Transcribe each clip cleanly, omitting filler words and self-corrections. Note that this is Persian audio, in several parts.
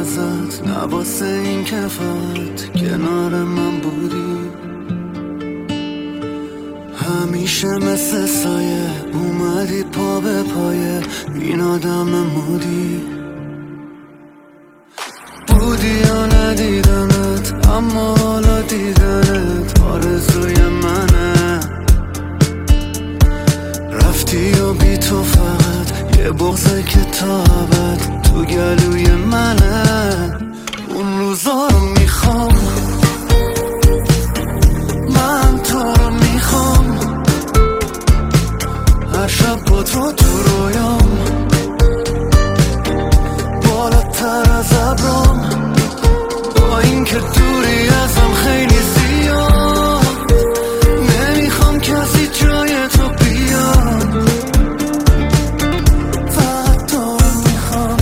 ازت، نه واسه این که فقط کنار من بودی. همیشه مثل سایه اومدی پا به پایه این آدم مودی. بودی یا ندیدمت اما حالا دیدنت آرزوی منه. رفتی و بی تو فقط یه بغضه که تا ابد تو گلوی منه. اون روزا رو میخوام، من تو رو میخوام، هر شب با تو رویام، بالاتر از ابرام، با این که دوری ازم خیلی زیاد. نمیخوام کسی جای تو بیاد، فقط تو رو میخوام،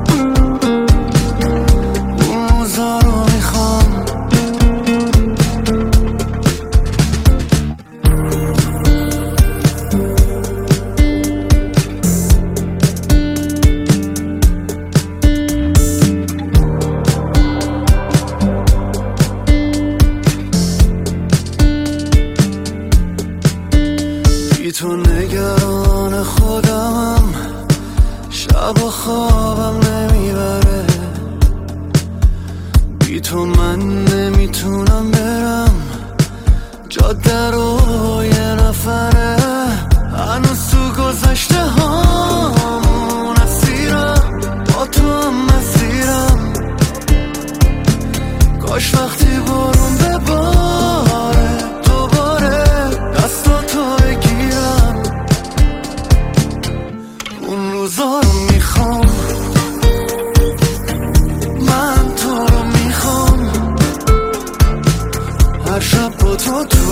اون روزا رو میخوام. بی تو نگران خودمم، شب و خوابم نمیبره. بی تو من نمیتونم برم جاده رو یه نفره. هنوز تو گذشته هامون اسیرم، با تو هم مسیرم. کاش وقتی برون بباره دوباره دستاتو بگیرم. اون روزا رو میخوام، من تو رو میخوام، هر شب با تو